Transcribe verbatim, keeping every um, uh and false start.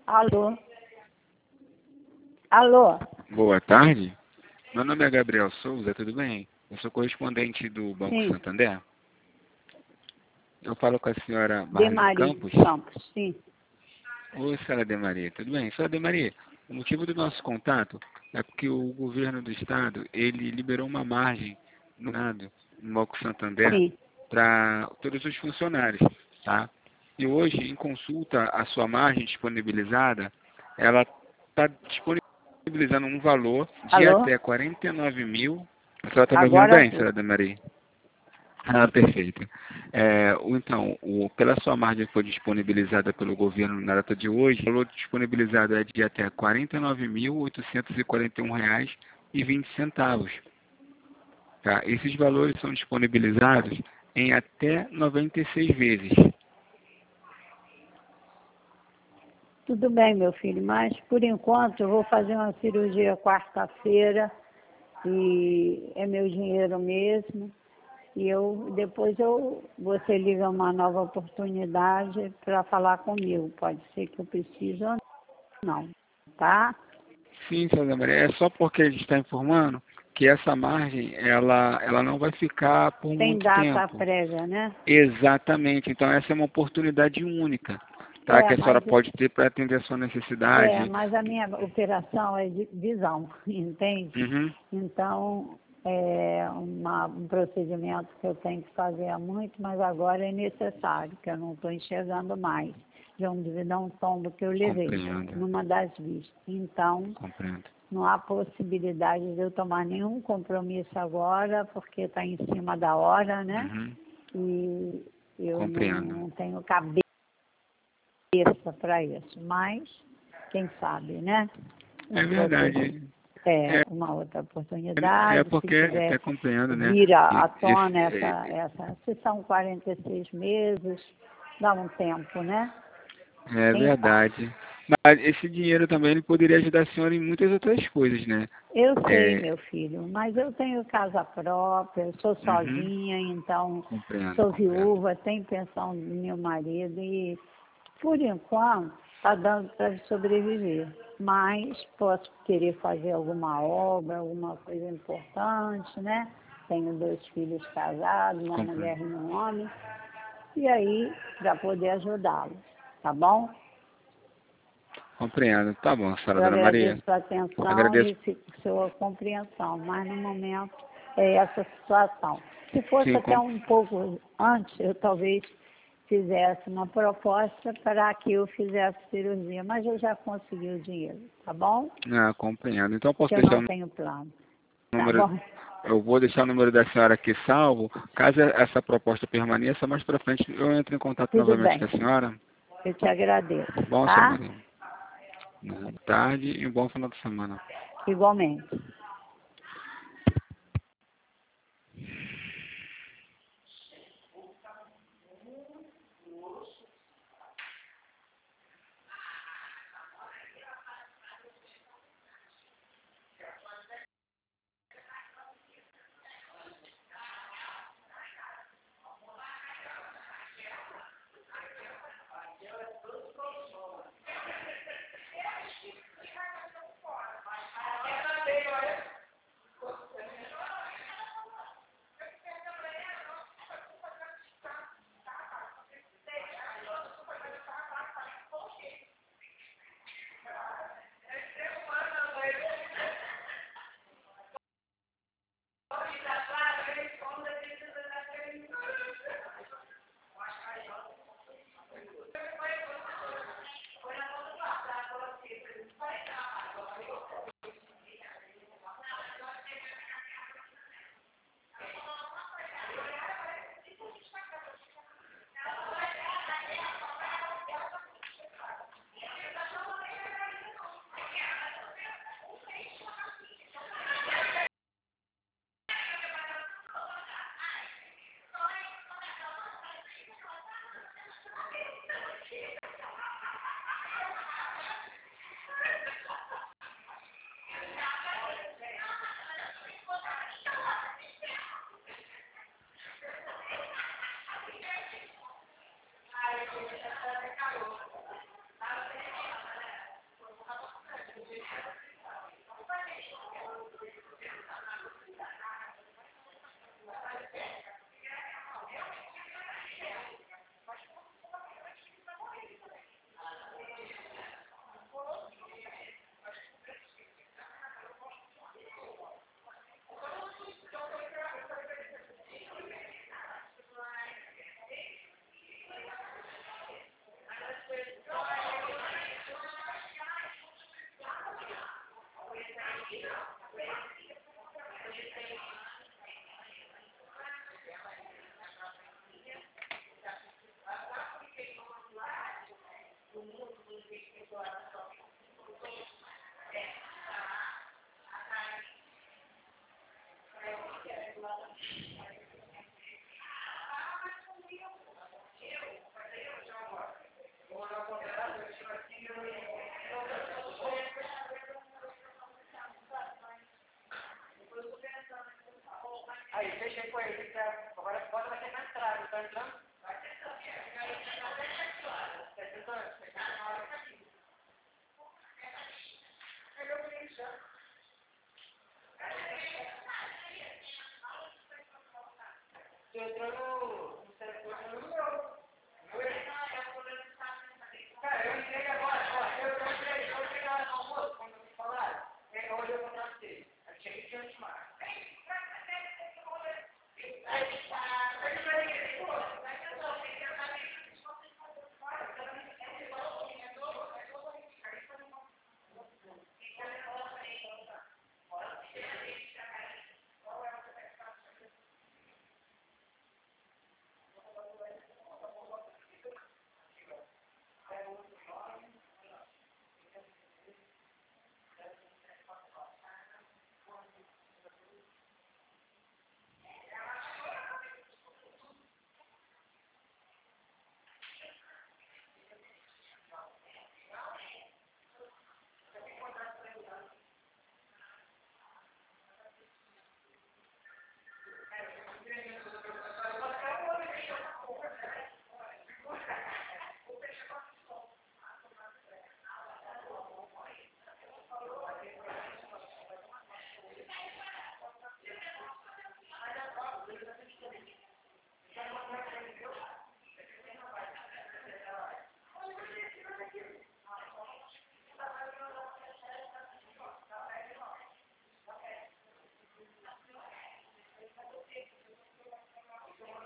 Alô? Alô? Boa tarde. Meu nome é Gabriel Souza, tudo bem? Eu sou correspondente do Banco Sim. Santander. Eu falo com a senhora Marli Demaria Campos. Campos, sim. Oi, senhora Demaria, tudo bem? Senhora Demaria, o motivo do nosso contato é porque o governo do estado, ele liberou uma margem no Estado, no Banco Santander, Sim. para todos os funcionários, tá? E hoje, em consulta, a sua margem disponibilizada, ela está disponibilizando um valor de Alô? até quarenta e nove mil. A senhora está me ouvindo Agora bem, sim. senhora Demaria? Ah, perfeito. É, o- então, o, pela sua margem que foi disponibilizada pelo governo na data de hoje, o valor disponibilizado é de até quarenta e nove mil, oitocentos e quarenta e um reais e vinte centavos. Tá? Esses valores são disponibilizados em até noventa e seis vezes. Tudo bem, meu filho, mas por enquanto eu vou fazer uma cirurgia quarta-feira e é meu dinheiro mesmo. E eu depois eu você liga uma nova oportunidade para falar comigo. Pode ser que eu precise ou não, tá? Sim, senhora Maria, é só porque a gente está informando que essa margem ela, ela não vai ficar por Tem muito data tempo. prévia, né? Exatamente. Então essa é uma oportunidade única, tá? É, Que a senhora mas pode ter para atender a sua É, necessidade. mas a minha operação é de visão, entende? Uhum. Então, é uma, um procedimento que eu tenho que fazer há muito, mas agora é necessário, que eu não estou enxergando mais. De um, de um tombo que eu levei, Compreendo. numa das vistas. Então, Compreendo. não há possibilidade de eu tomar nenhum compromisso agora, porque está em cima da hora, né? Uhum. E eu não, Compreendo. não tenho cabeça para isso, mas quem sabe, né? É Se você verdade. é É, uma outra é oportunidade, se porque quiser até compreendo, né? vir à à E tona essa, esse, essa, se são quarenta e seis meses, dá um tempo, né? é Quem sabe? verdade. Mas esse dinheiro também ele poderia ajudar a senhora em muitas outras coisas, né? Eu sei, É, meu filho, mas eu tenho casa própria, eu sou uhum. sozinha, então Compreendo, sou compreendo. viúva, tenho pensão do meu marido e, por enquanto, está dando para sobreviver. Mas posso querer fazer alguma obra, alguma coisa importante, né? Tenho dois filhos casados, uma Compreendo. mulher e um homem, e aí, para poder ajudá-los, tá bom? Compreendo. Tá bom, senhora Eu Dona Maria. agradeço a atenção Agradeço. e fi- sua compreensão, mas no momento é essa situação. Se fosse Sim, até com... um pouco antes, eu talvez fizesse uma proposta para que eu fizesse cirurgia, mas eu já consegui o dinheiro, tá bom? ah, compreendo. Então eu posso Que eu deixar não o tenho plano, tá número. bom? Eu vou deixar o número da senhora aqui salvo. Caso essa proposta permaneça, mais para frente eu entro em contato Tudo novamente bem, com a senhora. eu te agradeço, Bom, senhora tá? Maria. Boa tarde e um bom final de semana. Igualmente. Thank you.